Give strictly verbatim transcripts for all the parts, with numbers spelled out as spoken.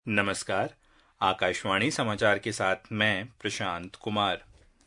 नमस्कार। आकाशवाणी समाचार के साथ मैं प्रशांत कुमार।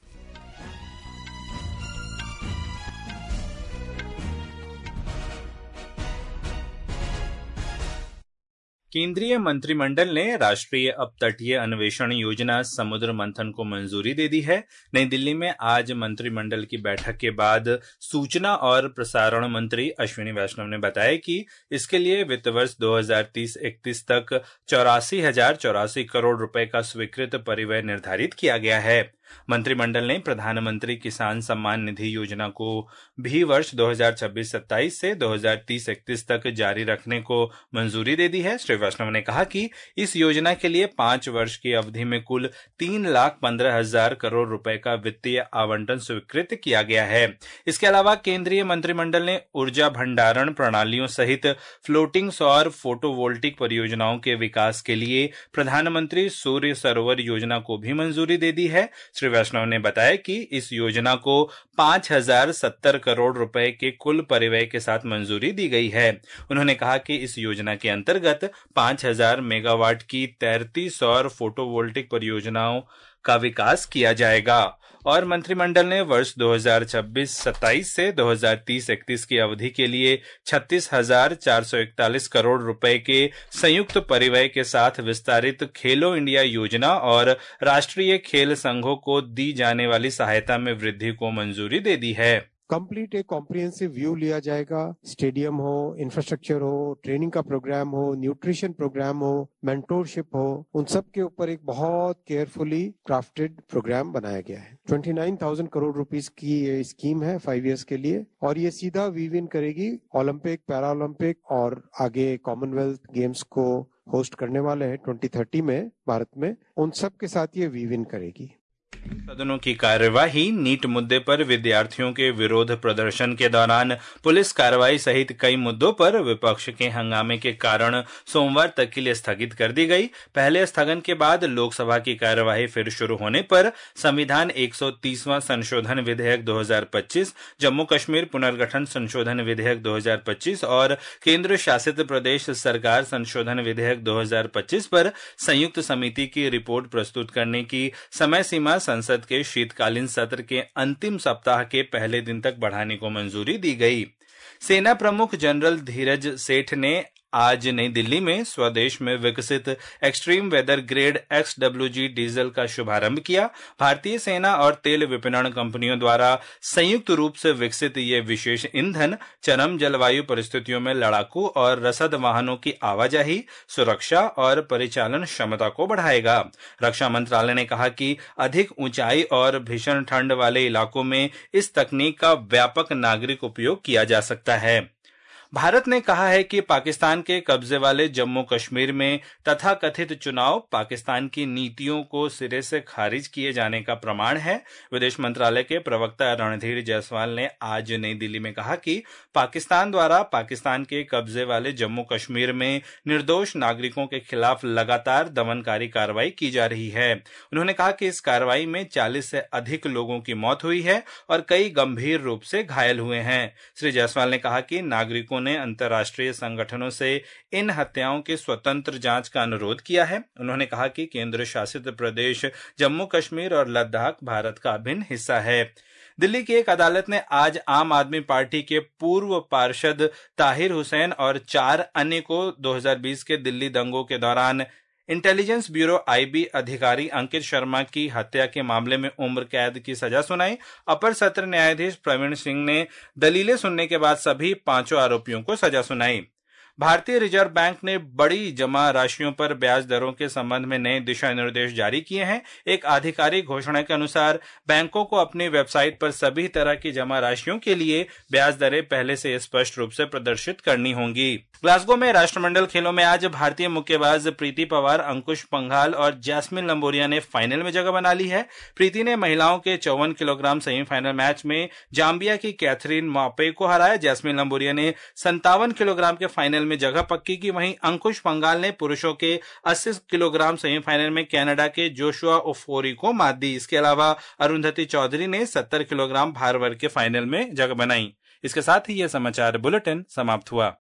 केंद्रीय मंत्रिमंडल ने राष्ट्रीय अपतटीय अन्वेषण योजना समुद्र मंथन को मंजूरी दे दी है। नई दिल्ली में आज मंत्रिमंडल की बैठक के बाद सूचना और प्रसारण मंत्री अश्विनी वैष्णव ने बताया कि इसके लिए वित्त वर्ष दो हज़ार तीस इकतीस तक चौरासी हजार चौरासी करोड़ रुपए का स्वीकृत परिव्यय निर्धारित किया गया है। मंत्रिमंडल ने प्रधानमंत्री किसान सम्मान निधि योजना को भी वर्ष दो हज़ार छब्बीस सत्ताईस से दो हज़ार तीस इकतीस तक जारी रखने को मंजूरी दे दी है। श्री वैष्णव ने कहा कि इस योजना के लिए पांच वर्ष की अवधि में कुल तीन लाख पंद्रह हजार करोड़ रुपए का वित्तीय आवंटन स्वीकृत किया गया है। इसके अलावा केंद्रीय मंत्रिमंडल ने ऊर्जा भंडारण प्रणालियों सहित फ्लोटिंग सौर फोटोवोल्टिक परियोजनाओं के विकास के लिए प्रधानमंत्री सूर्य सरोवर योजना को भी मंजूरी दे दी है। श्री वैष्णव ने बताया कि इस योजना को पांच हजार सत्तर करोड़ रुपए के कुल परिव्यय के साथ मंजूरी दी गई है। उन्होंने कहा कि इस योजना के अंतर्गत पांच हजार मेगावाट की तैरती सौर फोटोवोल्टिक परियोजनाओं का विकास किया जाएगा और मंत्रिमंडल ने वर्ष दो हज़ार छब्बीस सत्ताईस से दो हज़ार तीस इकतीस की अवधि के लिए छत्तीस हजार चार सौ इकतालीस करोड़ रुपए के संयुक्त परिव्यय के साथ विस्तारित खेलो इंडिया योजना और राष्ट्रीय खेल संघों को दी जाने वाली सहायता में वृद्धि को मंजूरी दे दी है। कंप्लीट एक कॉम्प्रिहेंसिव व्यू लिया जाएगा। स्टेडियम हो, इंफ्रास्ट्रक्चर हो, ट्रेनिंग का प्रोग्राम हो, न्यूट्रिशन प्रोग्राम हो, मेंटोरशिप हो, उन सब के ऊपर एक बहुत केयरफुली क्राफ्टेड प्रोग्राम बनाया गया है। उनतीस हज़ार करोड़ रुपीस की ये स्कीम है फाइव इयर्स के लिए और ये सीधा वीव इन करेगी ओलंपिक, पैरा ओलंपिक और आगे कॉमनवेल्थ गेम्स को होस्ट करने वाले हैं ट्वेंटी थर्टी में भारत में, उन सब के साथ ये वीव इन करेगी। सदनों की कार्यवाही नीट मुद्दे पर विद्यार्थियों के विरोध प्रदर्शन के दौरान पुलिस कार्रवाई सहित कई मुद्दों पर विपक्ष के हंगामे के कारण सोमवार तक के लिए स्थगित कर दी गई। पहले स्थगन के बाद लोकसभा की कार्यवाही फिर शुरू होने पर संविधान एक सौ तीसवां संशोधन विधेयक दो हज़ार पच्चीस, जम्मू कश्मीर पुनर्गठन संशोधन विधेयक दो हज़ार पच्चीस और केंद्र शासित प्रदेश सरकार संशोधन विधेयक दो हज़ार पच्चीस पर संयुक्त समिति की रिपोर्ट प्रस्तुत करने की समय सीमा संसद के शीतकालीन सत्र के अंतिम सप्ताह के पहले दिन तक बढ़ाने को मंजूरी दी गई। सेना प्रमुख जनरल धीरज सेठ ने आज नई दिल्ली में स्वदेश में विकसित extreme weather grade X W G diesel का शुभारंभ किया। भारतीय सेना और तेल विपणन कंपनियों द्वारा संयुक्त रूप से विकसित ये विशेष ईंधन चरम जलवायु परिस्थितियों में लड़ाकू और रसद वाहनों की आवाजाही, सुरक्षा और परिचालन क्षमता को बढ़ाएगा। रक्षा मंत्रालय ने कहा कि अधिक ऊंचाई और भीषण ठंड वाले इलाकों में इस तकनीक का व्यापक नागरिक उपयोग किया जा सकता है। भारत ने कहा है कि पाकिस्तान के कब्जे वाले जम्मू कश्मीर में तथाकथित चुनाव पाकिस्तान की नीतियों को सिरे से खारिज किए जाने का प्रमाण है। विदेश मंत्रालय के प्रवक्ता रणधीर जायसवाल ने आज नई दिल्ली में कहा कि पाकिस्तान द्वारा पाकिस्तान के कब्जे वाले जम्मू कश्मीर में निर्दोष नागरिकों के खिलाफ लगातार दमनकारी कार्रवाई की जा रही है। उन्होंने कहा कि इस कार्रवाई में चालीस से अधिक लोगों की मौत हुई है और कई गंभीर रूप से घायल हुए हैं। श्री जायसवाल ने कहा कि नागरिकों ने अंतर्राष्ट्रीय संगठनों से इन हत्याओं की स्वतंत्र जांच का अनुरोध किया है। उन्होंने कहा कि केंद्र शासित प्रदेश जम्मू कश्मीर और लद्दाख भारत का अभिन्न हिस्सा है। दिल्ली की एक अदालत ने आज आम आदमी पार्टी के पूर्व पार्षद ताहिर हुसैन और चार अन्य को दो हज़ार बीस के दिल्ली दंगों के दौरान इंटेलिजेंस ब्यूरो आईबी अधिकारी अंकित शर्मा की हत्या के मामले में उम्र कैद की सजा सुनाई। अपर सत्र न्यायाधीश प्रवीण सिंह ने दलीलें सुनने के बाद सभी पांचों आरोपियों को सजा सुनाई। भारतीय रिजर्व बैंक ने बड़ी जमा राशियों पर ब्याज दरों के संबंध में नए दिशा निर्देश जारी किए हैं। एक आधिकारिक घोषणा के अनुसार बैंकों को अपनी वेबसाइट पर सभी तरह की जमा राशियों के लिए ब्याज दरें पहले से स्पष्ट रूप से प्रदर्शित करनी होंगी। ग्लासगो में राष्ट्रमंडल खेलों में आज भारतीय मुक्केबाज प्रीति पवार, अंकुश पंघाल और जैस्मिन लंबोरिया ने फाइनल में जगह बना ली है। प्रीति ने महिलाओं के चौवन किलोग्राम सेमीफाइनल मैच में जाम्बिया की कैथरीन मॉपे को हराया। जैस्मिन लंबोरिया ने संतावन किलोग्राम के फाइनल में जगह पक्की की। वहीं अंकुश पंघाल ने पुरुषों के अस्सी किलोग्राम सेमीफाइनल में कनाडा के जोशुआ ओफोरी को मात दी। इसके अलावा अरुंधति चौधरी ने सत्तर किलोग्राम भार वर्ग के फाइनल में जगह बनाई। इसके साथ ही यह समाचार बुलेटिन समाप्त हुआ।